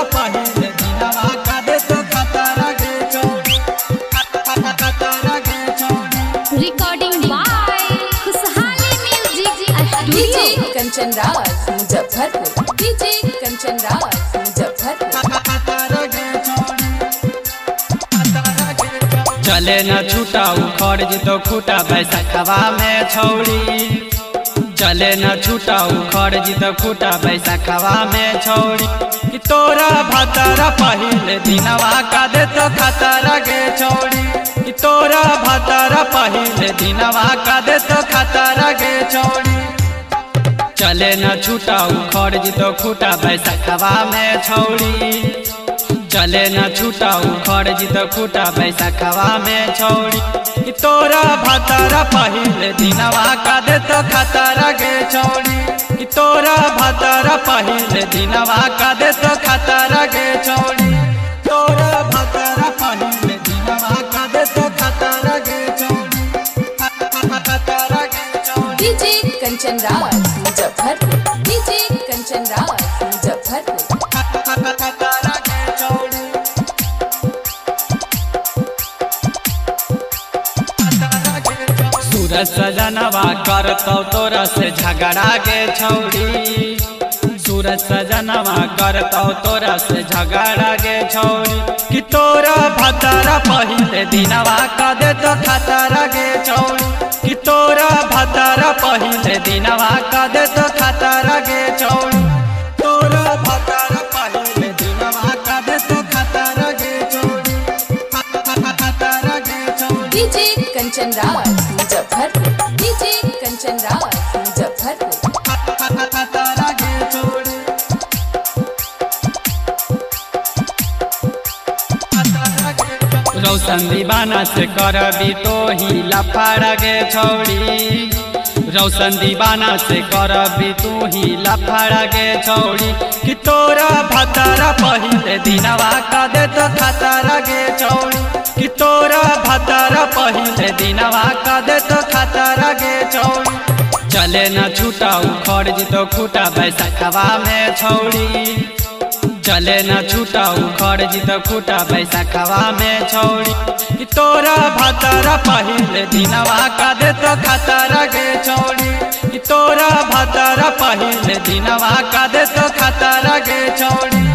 पहिले दिनवा का दे तो खतरा गे छोड़ी खतरा गे छोड़ी। Recording by Khushhali music DJ studio Kanchan Raj Muzaffarpur. DJ Kanchan Raj Muzaffarpur. खतरा गे छोड़ी खतरा गे छोड़ी। चले न छूटा उखड़ जितो खूटा बैसाखवा में छौड़ी। चले न छूटा उखड़ जितो खूटा बैसाखवा में छौड़ी। कि तोरा भतरा पहिले दिनवा का दे तो खतरा गे छोड़ी। कि तोरा भतरा पहिले दिनवा का दे तो खतरा गे छोड़ी। चले न छूटा उखड़ जितो खूटा बैसाखवा में छौड़ी। चले न छूटा उखड़ जितो खूटा बैसाखवा में छौड़ी। कि तोरा भतरा पहिले दिनवा का दे तो खतरा गे छोड़ी। कि तोरा भतरा पहिले दिनवा का दे तो खतरा गे छोड़ी। तोरा भतरा पहिले दिनवा का दे तो खतरा गे छोड़ी खतरा गे छोड़ी। डीजे कंचन राज मुजफ्फरपुर। डीजे कंचन राज मुजफ्फरपुर। खतरा गे छोड़ी खतरा गे छोड़ी। सूरज सजनवा करतौ तोरा से झगड़ा गे छौड़ी। सूरज सजनवा करतौ तोरा से झगड़ा गे छौड़ी। कि तोरा भतरा पहिले दिनवा का दे तो खतरा गे छौड़ी। कि तोरा भतरा पहिले दिनवा का दे तो खतरा गे छौड़ी। तोरा भतरा पहिले दिनवा का दे तो खतरा गे छौड़ी खतरा गे छौड़ी। डीजे कंचन राज मुजफ्फरपुर। डीजे कंचन राज मुजफ्फरपुर। खतरा गे छोड़ी खतरा गे छोड़ी। रौशन दीवाना से करबी तो ही लफड़ा गे छौड़ी। रौशन दीवाना से करबी तू ही लफड़ा गे छौड़ी। कि तोरा भतरा पहिले दिनवा का दे तो खतरा गे छौड़ी। कि तोरा भतरा पहिले दिनवा का दे तो खतरा गे छौड़ी। चले न छूटा उखड़ जितो खूटा बैसाखवा में छौड़ी। चले न छूटा उखड़ जितो खूटा बैसाखवा में छौड़ी। कि तोरा भतरा पहिले दिनवा का दे तो खतरा गे छोड़ी। कि तोरा भतरा पहिले दिनवा का दे तो खतरा गे छोड़ी।